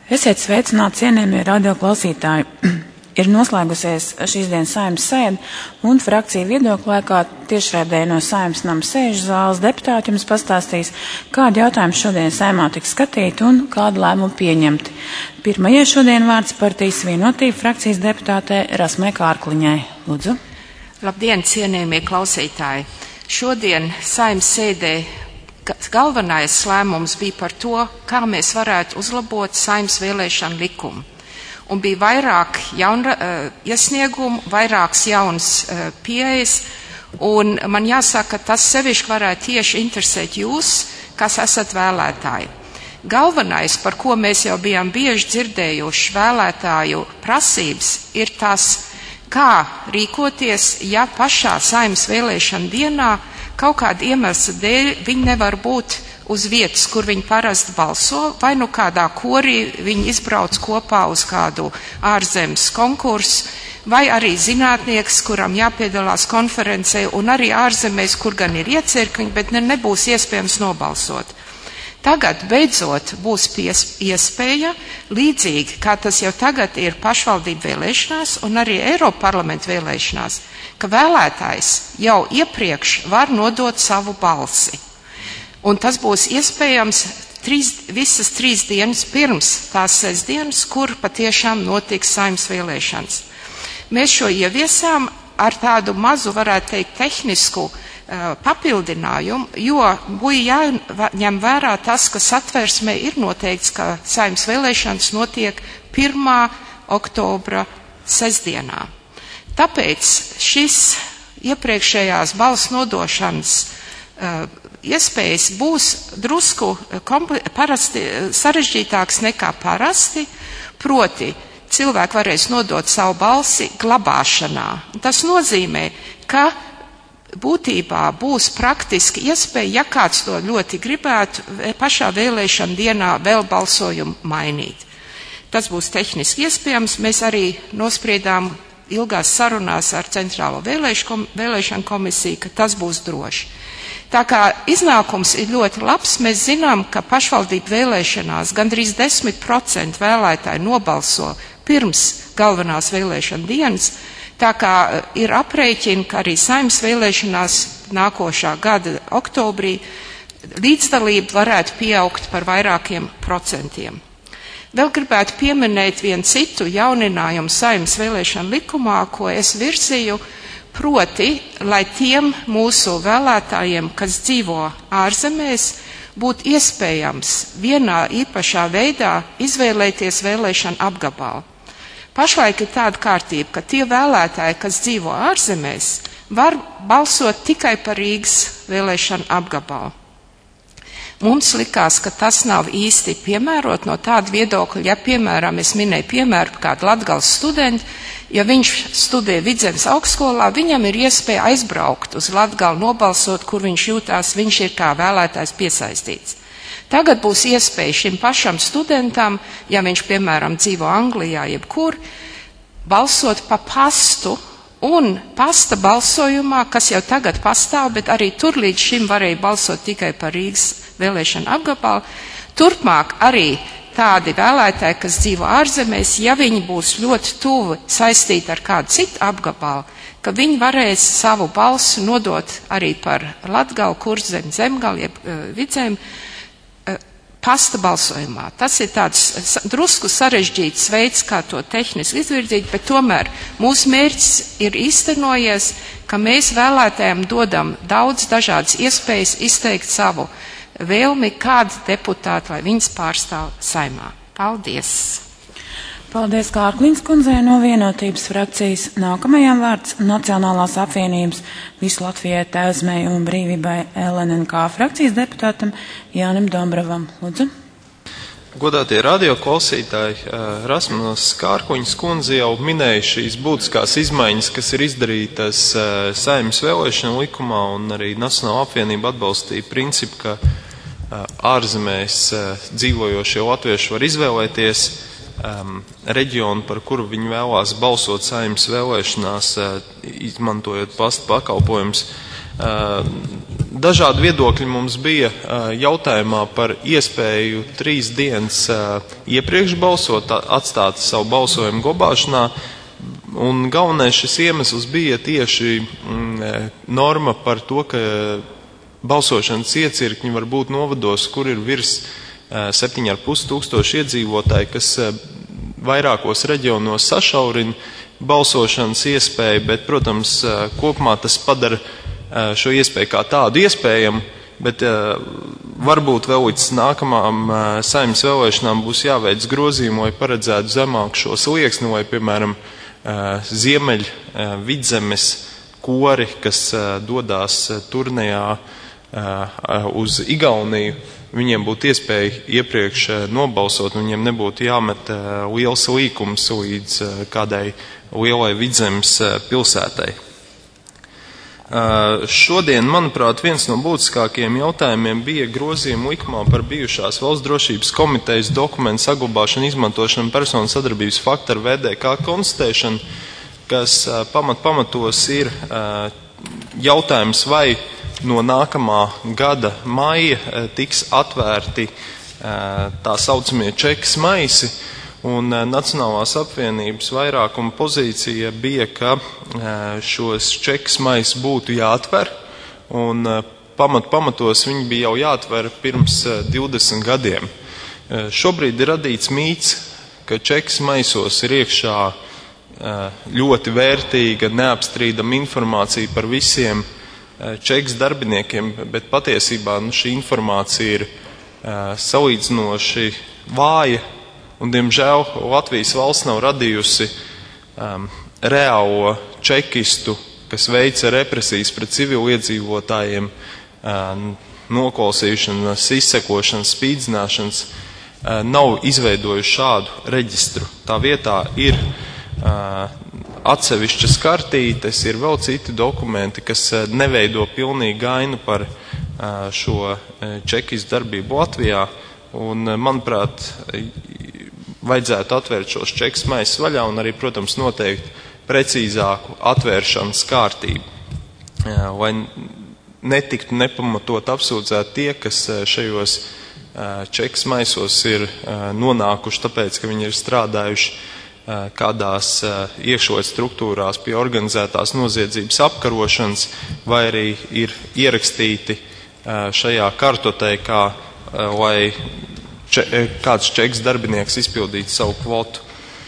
Esiet sveicināti, cienījamie radioklausītāji. Ir noslēgusies šīs dienas Saeimas sēde, un frakcija viedokļu laikā tiešraidē no Saeimas nama sēžu zāles deputāti jums pastāstīs, kādi jautājumi šodien Saeimā tiks skatīti un kādu lēmumu pieņemti. Pirmajai šodien vārds Partijas Vienotība frakcijas deputātē Rasmai Kārkliņai. Lūdzu. Labdien, cienījamie klausītāji! Šodien Saeimas sēdē galvenais lēmums bija par to, kā mēs varētu uzlabot Saeimas vēlēšanu likumu. Un bija vairāk iesniegumu, vairākas jaunas pieejas, un man jāsaka, ka tas sevišķi varētu tieši interesēt jūs, kas esat vēlētāji. Galvenais, par ko mēs jau bijām bieži dzirdējuši vēlētāju prasības, ir tas, kā rīkoties, ja pašā Saeimas vēlēšana dienā kaut kāda iemesla dēļ viņi nevar būt uz vietas, kur viņi parasti balso, vai nu kādā korī viņi izbrauc kopā uz kādu ārzemes konkursu, vai arī zinātnieks, kuram jāpiedalās konferencē, un arī ārzemēs, kur gan ir iecirkņi, bet nebūs iespējams nobalsot. Tagad beidzot būs iespēja, līdzīgi kā tas jau tagad ir pašvaldību vēlēšanās un arī Eiropa parlamenta vēlēšanās, ka vēlētājs jau iepriekš var nodot savu balsi. Un tas būs iespējams visas 3 dienas pirms tās sestdienas, kur patiešām notiks Saeimas vēlēšanas. Mēs šo ieviesām ar tādu mazu, varētu teikt, tehnisku papildinājumu, jo bija jāņem vērā tas, ka satversmē ir noteikts, ka Saeimas vēlēšanas notiek 1. oktobra sestdienā. Tāpēc šis iepriekšējās balsu nodošanas iespējas būs drusku sarežģītāks nekā parasti, proti cilvēki varēs nodot savu balsi glabāšanā. Tas nozīmē, ka būtībā būs praktiski iespēja, ja kāds to ļoti gribētu, pašā vēlēšana dienā vēl balsojumu mainīt. Tas būs tehniski iespējams. Mēs arī nospriedām ilgās sarunās ar Centrālo vēlēšanu komisiju, ka tas būs droši. Tā kā iznākums ir ļoti labs, mēs zinām, ka pašvaldību vēlēšanās gandrīz 10% vēlētāji nobalso pirms galvenās vēlēšana dienas, tā kā ir aprēķini, ka arī Saeimas vēlēšanās nākošā gada oktobrī līdzdalība varētu pieaugt par vairākiem procentiem. Vēl gribētu pieminēt vienu citu jauninājumu Saeimas vēlēšanu likumā, ko es virzīju, proti, lai tiem mūsu vēlētājiem, kas dzīvo ārzemēs, būtu iespējams vienā īpašā veidā izvēlēties vēlēšanu apgabalu. Pašlaik ir tāda kārtība, ka tie vēlētāji, kas dzīvo ārzemēs, var balsot tikai par Rīgas vēlēšanu apgabalu. Mums likās, ka tas nav īsti piemērot no tāda viedokļa, ja, piemēram, es minēju piemēru kādu Latgales studentu, ja viņš studē Vidzemes augstskolā, viņam ir iespēja aizbraukt uz Latgali nobalsot, kur viņš jūtās, viņš ir kā vēlētājs piesaistīts. Tagad būs iespēja šim pašam studentam, ja viņš, piemēram, dzīvo Anglijā jebkur, balsot pa pastu, un pasta balsojumā, kas jau tagad pastāv, bet arī tur līdz šim varēja balsot tikai par Rīgas vēlēšanu apgabalu, turpmāk arī tādi vēlētāji, kas dzīvo ārzemēs, ja viņi būs ļoti tuvi saistīti ar kādu citu apgabalu, ka viņi varēs savu balsu nodot arī par Latgali, Kurzemi, Zemgali, Vidzemi, pasta balsojumā. Tas ir tāds drusku sarežģīts veids, kā to tehniski izvirzīt, bet tomēr mūsu mērķis ir īstenojies, ka mēs vēlētājiem dodam daudz dažādas iespējas izteikt savu vēlmi, kādu deputātu, lai viņas pārstāv Saeimā. Paldies! Paldies Kārkliņas kundzei no Vienotības frakcijas. Nākamajām vārds Nacionālās apvienības Visu Latvijai Tēvzmei un brīvībai LNNK frakcijas deputātam Jānim Dombravam. Lūdzu. Godātie radioklausītāji, Rasmas Kārkliņas kundze jau minēja šīs būtiskās izmaiņas, kas ir izdarītas Saeimas vēlēšanu likumā, un arī Nacionālā apvienība atbalstīja principu, ka ārzemēs dzīvojošie latvieši var izvēlēties reģionu, par kuru viņi vēlās balsot Saeimas vēlēšanās, izmantojot pasta pakalpojumus. Dažādi viedokļi mums bija jautājumā par iespēju 3 dienas iepriekš balsot, atstāt savu balsojumu glabāšanā, un galvenais šis iemesls bija tieši norma par to, ka balsošanas iecirkņi var būt novados, kur ir virs 7,5 tūkstoši iedzīvotāji, kas vairākos reģionos sašaurina balsošanas iespēju, bet, protams, kopumā tas padara šo iespēju kā tādu iespējamu, bet varbūt vēl līdz nākamām Saeimas vēlēšanām būs jāveic grozījumi, lai paredzētu zemāk šo slieksni, lai, piemēram, Ziemeļ Vidzemes kori, kas dodās turnejā uz Igauniju, viņiem būtu iespēja iepriekš nobalsot, un viņiem nebūtu jāmet liels līkums līdz kādai lielai Vidzemes pilsētai. Šodien, manuprāt, viens no būtiskākajiem jautājumiem bija grozījuma likumā par bijušās Valsts drošības komitejas dokumentu saglabāšanu, izmantošanu, personu sadarbības faktoru VDK konstatēšanu, kas pamatos ir jautājums, vai no nākamā gada maija tiks atvērti tā saucamie čekas maisi, un Nacionālās apvienības vairākuma pozīcija bija, ka šos čekas maisus būtu jāatver, un pamatos viņi bija jau jāatver pirms 20 gadiem. Šobrīd ir radīts mīts, ka čekas maisos ir iekšā ļoti vērtīga, neapstrīdama informācija par visiem čekas darbiniekiem, bet patiesībā šī informācija ir salīdzinoši vāja, un, diemžēl, Latvijas valsts nav radījusi reālo čekistu, kas veica represijas pret civiliedzīvotājiem, noklausīšanas, izsekošanas, spīdzināšanas, nav izveidojuši šādu reģistru. Tā vietā ir atsevišķas kartītes, ir vēl citi dokumenti, kas neveido pilnīgi ainu par šo čekistu darbību Latvijā, un, manuprāt, vajadzētu atvērt šos čekas maisus vaļā un arī, protams, noteikt precīzāku atvēršanas kārtību, lai netiktu nepamatot apsūdzēt tie, kas šajos čekas maisos ir nonākuši tāpēc, ka viņi ir strādājuši kādās iekšlietu struktūrās pie organizētās noziedzības apkarošanas, vai arī ir ierakstīti šajā kartotēkā, lai kāds čekas darbinieks izpildītu savu kvotu.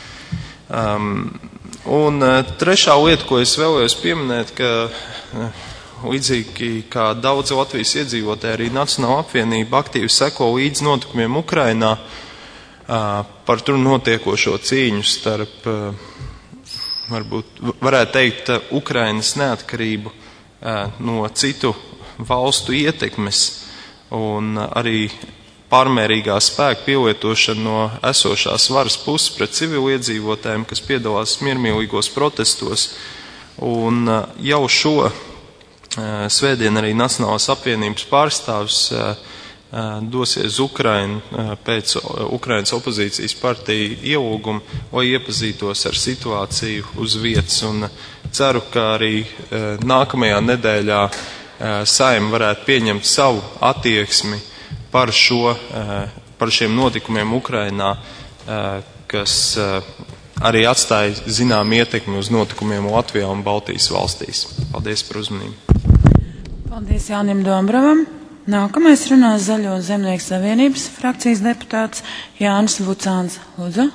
Un trešā lieta, ko es vēlējos pieminēt, ka līdzīgi kā daudz Latvijas iedzīvotāji, arī Nacionāla apvienība aktīvi seko līdz notikumiem Ukrainā, par tur notiekošo cīņu starp, varbūt varētu teikt, Ukrainas neatkarību no citu valstu ietekmes un arī pārmērīgā spēka pielietošana no esošās varas puses pret civiliedzīvotājiem, kas piedalās miermīlīgos protestos. Un jau šo svētdien arī Nacionālās apvienības pārstāvis dosies uz Ukrainu pēc Ukrainas opozīcijas partiju ielūguma, lai iepazītos ar situāciju uz vietas. Un ceru, ka arī nākamajā nedēļā Saeima varētu pieņemt savu attieksmi par šiem notikumiem Ukrainā, kas arī atstāja zinām ietekmi uz notikumiem Latvijā un Baltijas valstīs. Paldies par uzmanību. Paldies Jānim Dombravam. Nākamais runās Zaļo zemnieku savienības frakcijas deputāts Jānis Vucāns. Lūdzu.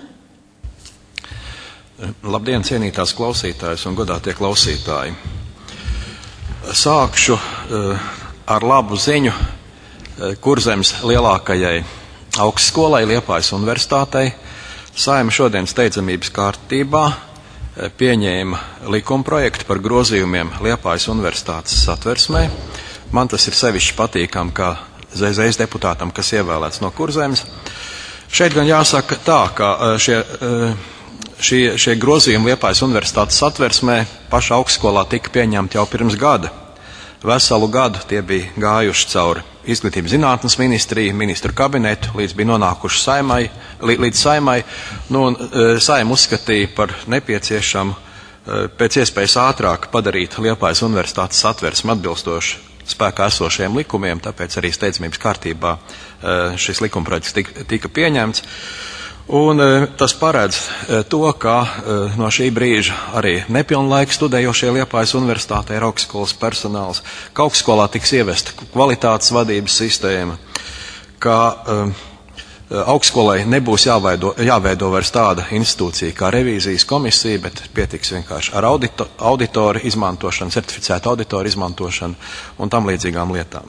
Labdien, cienītās klausītājas un godātie klausītāji. Sākšu ar labu ziņu Kurzemes lielākajai augstskolai, Liepājas universitātei. Saeima šodien steidzamības kārtībā pieņēma likumprojektu par grozījumiem Liepājas universitātes satversmē. Man tas ir sevišķi patīkam, kā ZZS deputātam, kas ievēlēts no Kurzemes. Šeit gan jāsaka tā, ka šie grozījumi Liepājas universitātes satversmē pašā augstskolā tika pieņemti jau pirms gada. Veselu gadu tie bija gājuši cauri Izglītības zinātnes ministriju, ministru kabinetu, līdz bija nonākuši līdz Saeimai. Saeima uzskatīja par nepieciešamu pēc iespējas ātrāk padarīt Liepājas universitātes satversmi atbilstoši spēkā esošajiem likumiem, tāpēc arī steidzamības kārtībā šis likumprojekts tika pieņemts. Un tas paredz to, ka no šī brīža arī nepilnlaika studējošie Liepājas universitātē ir augstskolas personāls, ka augstskolā tiks ievesta kvalitātes vadības sistēma, ka augstskolai nebūs jāveido vairs tāda institūcija kā revīzijas komisija, bet pietiks vienkārši ar auditoru izmantošanu, certificētu auditoru izmantošanu un tam līdzīgām lietām.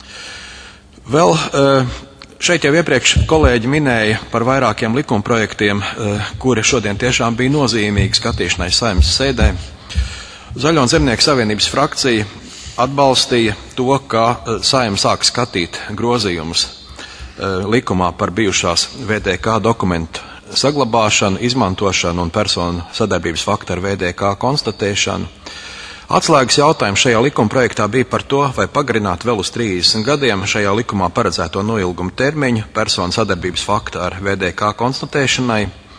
Vēl šeit jau iepriekš kolēģi minēja par vairākiem likumprojektiem, kuri šodien tiešām bija nozīmīgi skatīšanai Saeimas sēdē. Zaļo un Zemnieku savienības frakcija atbalstīja to, ka Saeima sāk skatīt grozījumus likumā par bijušās VDK dokumentu saglabāšanu, izmantošanu un personu sadarbības faktu ar VDK konstatēšanu. Atslēgas jautājums šajā likumprojektā bija par to, vai pagarināt vēl uz 30 gadiem šajā likumā paredzēto noilgumu termiņu personu sadarbības faktu ar VDK konstatēšanai.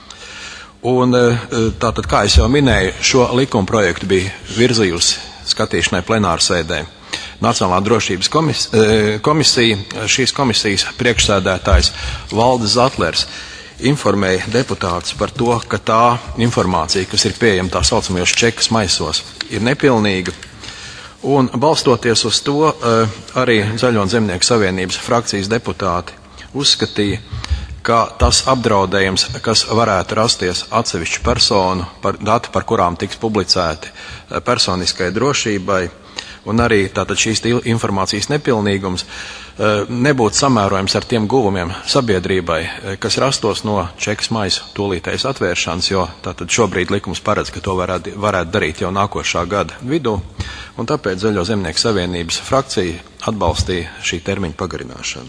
Un tātad, kā es jau minēju, šo likumprojektu bija virzījusi skatīšanai plenārsēdē Nacionālā drošības komisija. Šīs komisijas priekšsēdētājs Valdis Zatlers informēja deputātus par to, ka tā informācija, kas ir pieejama tā saucamajos čekas maisos, ir nepilnīga. Un balstoties uz to, arī Zaļo un Zemnieku savienības frakcijas deputāti uzskatīja, ka tas apdraudējums, kas varētu rasties atsevišķu personu, dati, par kurām tiks publicēti personiskai drošībai, un arī tātad šīs informācijas nepilnīgums nebūtu samērojams ar tiem guvumiem sabiedrībai, kas rastos no čekas maisu tūlītējas atvēršanas, jo tātad šobrīd likums paredz, ka to varētu darīt jau nākošā gada vidū, un tāpēc Zaļo Zemnieku savienības frakcija atbalstīja šī termiņa pagarināšanu.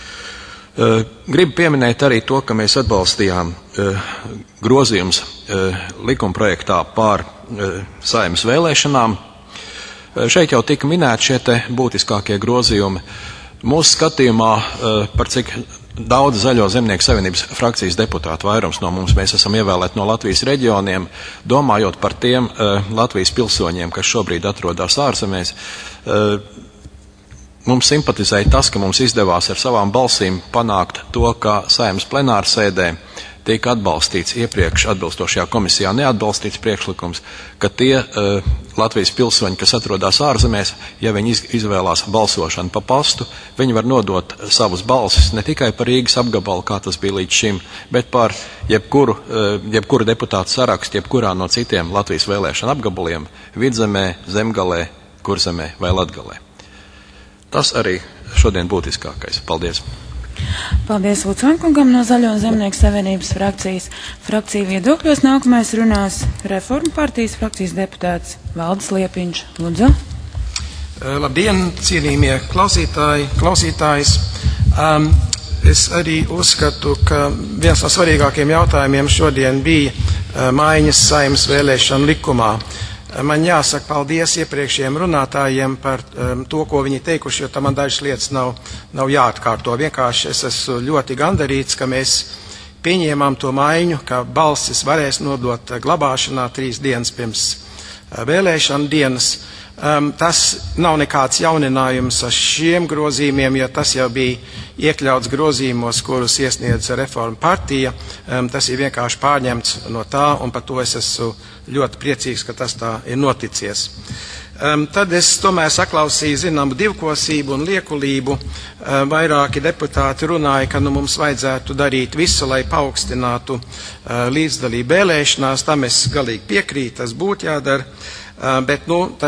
Gribu pieminēt arī to, ka mēs atbalstījām grozījums likumprojektā par Saeimas vēlēšanām. Šeit jau tika minēti šie te būtiskākie grozījumi. Mūsu skatījumā, par cik daudz Zaļo Zemnieku savienības frakcijas deputātu vairums no mums, mēs esam ievēlēti no Latvijas reģioniem, domājot par tiem Latvijas pilsoņiem, kas šobrīd atrodas ārzemēs. Mums simpatizēja tas, ka mums izdevās ar savām balsīm panākt to, ka Saeimas plenārsēdē tika atbalstīts iepriekš atbilstošajā komisijā neatbalstīts priekšlikums, ka tie Latvijas pilsoņi, kas atrodas ārzemēs, ja viņi izvēlās balsošanu pa pastu, viņi var nodot savus balsis ne tikai par Rīgas apgabalu, kā tas bija līdz šim, bet par jebkuru deputātu sarakstu, jebkurā no citiem Latvijas vēlēšanu apgabaliem, Vidzemē, Zemgalē, Kurzemē vai Latgalē. Tas arī šodien būtiskākais. Paldies! Paldies Lucvankungam no Zaļo un Zemnieku savienības frakcijas. Frakcija viedokļos nākamais runās Reformu partijas frakcijas deputāts Valdis Liepiņš. Lūdzu. Labdien, cienījamie klausītājs. Es arī uzskatu, ka viens no svarīgākiem jautājumiem šodien bija maiņas Saeimas vēlēšanu likumā. Man jāsaka paldies iepriekšējiem runātājiem par to, ko viņi teikuši, jo tam man dažas lietas nav jāatkārto. Vienkārši es esmu ļoti gandarīts, ka mēs pieņēmām to maiņu, ka balsis varēs nodot glabāšanā 3 dienas pirms vēlēšana dienas. Tas nav nekāds jauninājums ar šiem grozījumiem, jo tas jau bija iekļauts grozījumos, kurus iesniedz Reformu partija. Tas ir vienkārši pārņemts no tā, un par to es esmu ļoti priecīgs, ka tas tā ir noticies. Tad es tomēr saklausīju zināmu divkosību un liekulību. Vairāki deputāti runāja, ka mums vajadzētu darīt visu, lai paaugstinātu līdzdalību vēlēšanās. Tam es galīgi piekrītu, tas būtu jādara. Bet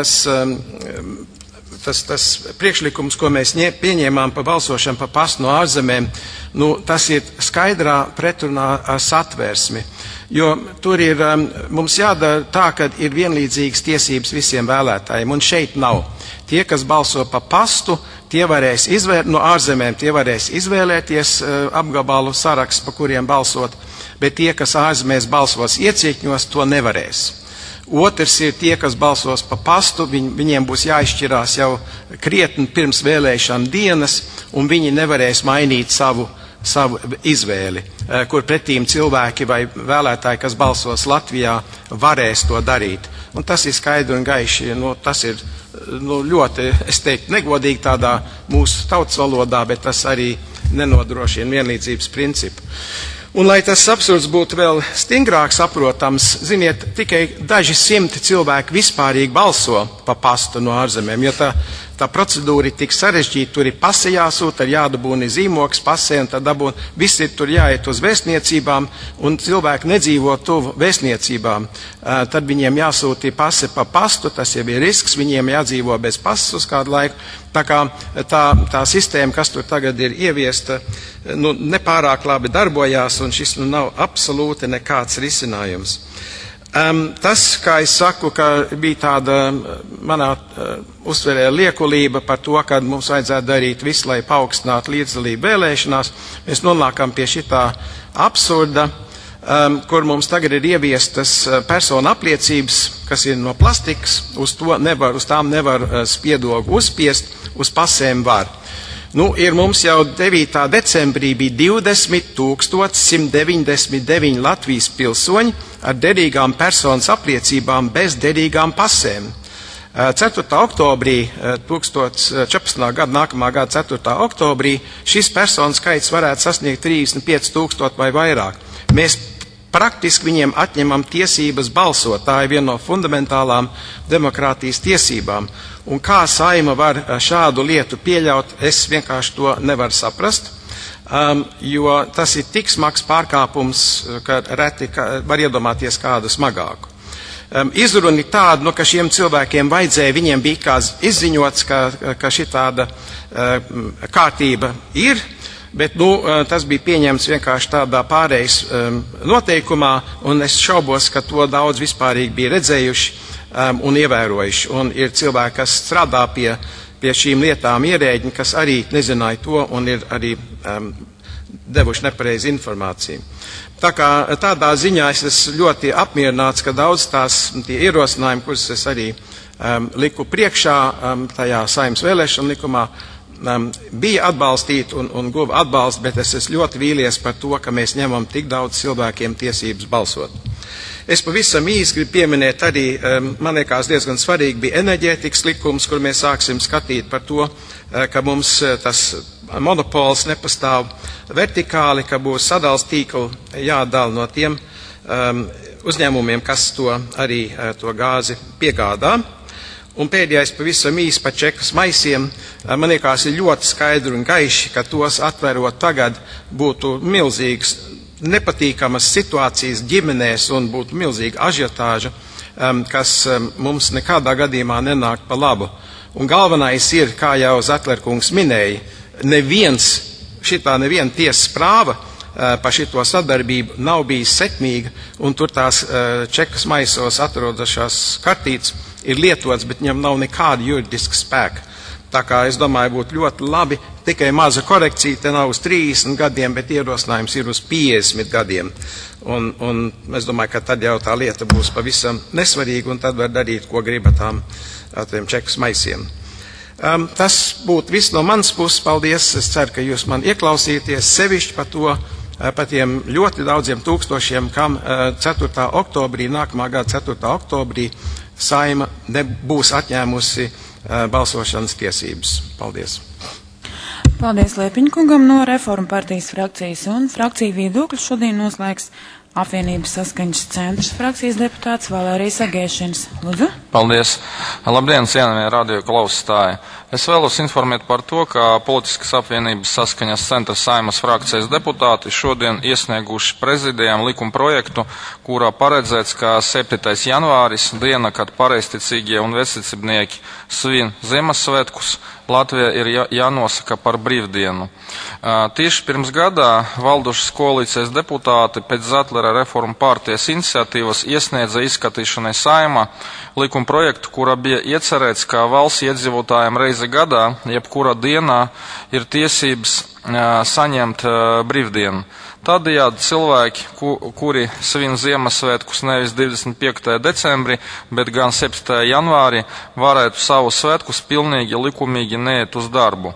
tas priekšlikums, ko mēs pieņēmām par balsošanu pa pastu no ārzemēm, tas ir skaidrā pretrunā ar satversmi. Jo tur ir, mums jādara tā, ka ir vienlīdzīgas tiesības visiem vēlētājiem, un šeit nav. Tie, kas balso pa pastu, tie varēs no ārzemēm, tie varēs izvēlēties apgabalu sarakstu, pa kuriem balsot, bet tie, kas ārzemēs balsos iecieķņos, to nevarēs. Otrs ir tie, kas balsos pa pastu, viņiem būs jāizšķirās jau krietni pirms vēlēšana dienas, un viņi nevarēs mainīt savu izvēli, kur pretīm cilvēki vai vēlētāji, kas balsos Latvijā, varēs to darīt. un tas ir skaidri un gaiši. Tas ir ļoti, es teiktu, negodīgi tādā mūsu tautas valodā, bet tas arī nenodrošina vienlīdzības principu. Un, lai tas absurds būtu vēl stingrāk saprotams, ziniet, tikai daži simti cilvēki vispārīgi balso pa pastu no ārzemēm, jo tā procedūra ir tik sarežģīta, tur ir pase jāsūta, ir jādabūna zīmoks pasē, un tad viss ir tur jāiet uz vēstniecībām, un cilvēki nedzīvo tuvu vēstniecībām. Tad viņiem jāsūta pase pa pastu, tas jau ir risks, viņiem jādzīvo bez pasas uz kādu laiku. Tā kā tā sistēma, kas tur tagad ir ieviesta, nepārāk labi darbojās, un šis nav absolūti nekāds risinājums. Tas, kā es saku, ka bija tāda manā uztverē liekulība par to, ka mums vajadzētu darīt visu, lai paaugstinātu līdzdalību vēlēšanās, mēs nonākam pie šitā absurda, kur mums tagad ir ieviestas persona apliecības, kas ir no plastikas, uz tām nevar spiedogu uzspiest, uz pasēm var. Ir mums jau 9. decembrī bija 20 199 Latvijas pilsoņi ar derīgām personas apliecībām bez derīgām pasēm. 4. oktobrī, 2014. gada, nākamā gada 4. oktobrī, šis personu skaits varētu sasniegt 35 000 vai vairāk. Mēs praktiski viņiem atņemam tiesības balsot. Tā ir viena no fundamentālām demokrātijas tiesībām. Un kā Saeima var šādu lietu pieļaut, es vienkārši to nevaru saprast, jo tas ir tik smags pārkāpums, ka reti var iedomāties kādu smagāku. Izruna ir tāda, ka šiem cilvēkiem vajadzēja, viņiem bija kā izziņots, ka šitāda kārtība ir, bet tas bija pieņemts vienkārši tādā pārejas noteikumā, un es šaubos, ka to daudz vispārīgi bija redzējuši un ievērojuši. Un ir cilvēki, kas strādā pie šīm lietām, ierēģi, kas arī nezināja to un ir arī devuši nepareizi informāciju. Tā kā tādā ziņā es esmu ļoti apmierināts, ka daudz tie ierosinājumi, kurus es arī liku priekšā tajā Saeimas vēlēšana likumā, bija atbalstīti un guva atbalstu, bet es esmu ļoti vīlies par to, ka mēs ņemam tik daudz cilvēkiem tiesības balsot. Es pavisam īsi gribu pieminēt arī, man liekas, diezgan svarīgi bija enerģētikas likums, kur mēs sāksim skatīt par to, ka mums tas monopols nepastāv vertikāli, ka būs sadals tīkli jādala no tiem uzņēmumiem, kas arī to gāzi piegādā. Un pēdējais pavisam īsi par čekas maisiem. Man liekas, ir ļoti skaidri un gaiši, ka tos atverot tagad būtu milzīgs nepatīkamas situācijas ģimenēs un būtu milzīga ažiotāža, kas mums nekādā gadījumā nenāk pa labu. Un galvenais ir, kā jau Zatlerkungs minēja, neviena tiesas prāva par šito sadarbību nav bijis sekmīga, un tur tās čekas maisos atrodašās kartītes ir lietots, bet viņam nav nekāda juridiska spēka. Tā kā es domāju, būtu ļoti labi, tikai maza korekcija, te nav uz 30 gadiem, bet ierosinājums ir uz 50 gadiem. Un es domāju, ka tad jau tā lieta būs pavisam nesvarīga, un tad var darīt, ko grib ar tiem čekas maisiem. Tas būtu viss no manas puses. Paldies. Es ceru, ka jūs man ieklausīties sevišķi par tiem ļoti daudziem tūkstošiem, kam 4. oktobrī, nākamā gada 4. oktobrī, Saeima nebūs atņēmusi balsošanas tiesības. Paldies. Paldies Liepiņkungam no Reformu partijas frakcijas, un frakciju viedokļu šodien noslēgs Apvienības saskaņas centrs frakcijas deputāts Valērijas Agēšins. Lūdzu. Paldies. Labdien, cienījamie radio klausītāji. Es vēlos informēt par to, ka Politiskas apvienības saskaņas centra Saeimas frakcijas deputāti šodien iesnieguši prezidijām likuma projektu, kurā paredzēts, ka 7. janvāris, diena, kad pareizticīgie un vecticībnieki svin Ziemassvētkus, Latvijā ir jānosaka par brīvdienu. Tieši pirms gadā valdošas koalīcijas deputāti pēc Zatlera Reformu partijas iniciatīvas iesniedza izskatīšanai Saeimā likuma projektu, kurā bija iecerēts, ka valsts iedzīvotājiem reizi gadā, jebkurā dienā, ir tiesības saņemt brīvdienu. Tādējādi cilvēki, kuri svin Ziemassvētkus nevis 25. decembrī, bet gan 7. janvārī, varētu savus svētkus pilnīgi likumīgi neiet uz darbu.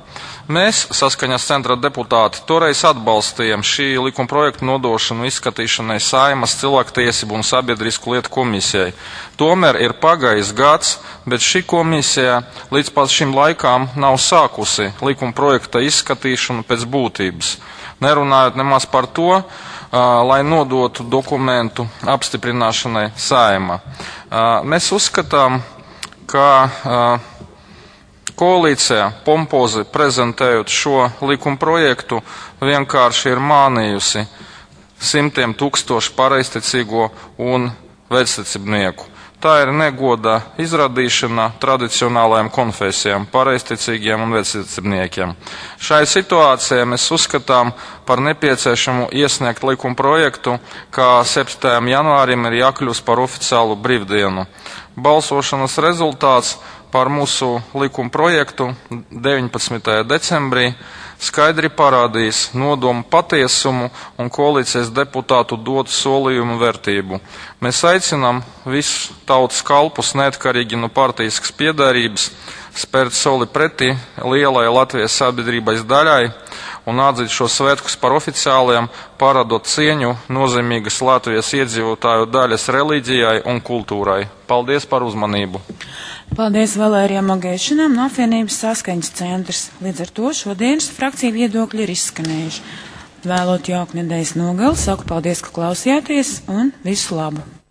Mēs, Saskaņas centra deputāti, toreiz atbalstījām šī likuma projekta nodošanu izskatīšanai Saeimas cilvēktiesību un sabiedrisku lietu komisijai. Tomēr ir pagājis gads, bet šī komisija līdz pat šim laikām nav sākusi likuma projekta izskatīšanu pēc būtības. Nerunājot nemaz par to, lai nodotu dokumentu apstiprināšanai Saeimā. Mēs uzskatām, ka koalīcija pompozi prezentējot šo likuma projektu vienkārši ir mānījusi simtiem tūkstošu pareizticīgo un vecticībnieku. Tā ir negoda izrādīšana tradicionālajām konfesijām, pareizticīgiem un vecticībniekiem. Šai situācijai mēs uzskatām par nepieciešamu iesniegt likuma projektu, kā 7. janvārim ir jākļūst par oficiālu brīvdienu. Balsošanas rezultāts par mūsu likuma projektu 19. decembrī skaidri parādīs nodomu patiesumu un koalīcijas deputātu dotu solījumu vērtību. Mēs aicinām visus tautas kalpus, neatkarīgi no partīskas piederības, spērt soli pretī lielai Latvijas sabiedrības daļai un atzīt šo svētkus par oficiāliem, parādot cieņu nozīmīgas Latvijas iedzīvotāju daļas reliģijai un kultūrai. Paldies par uzmanību! Paldies Valērijam Mogēšanam no apvienības Saskaņas centrs. Līdz ar to šodienas frakcija viedokļi ir izskanējuši. Vēlot jauku nedēļas nogali, saku paldies, ka klausījāties un visu labu!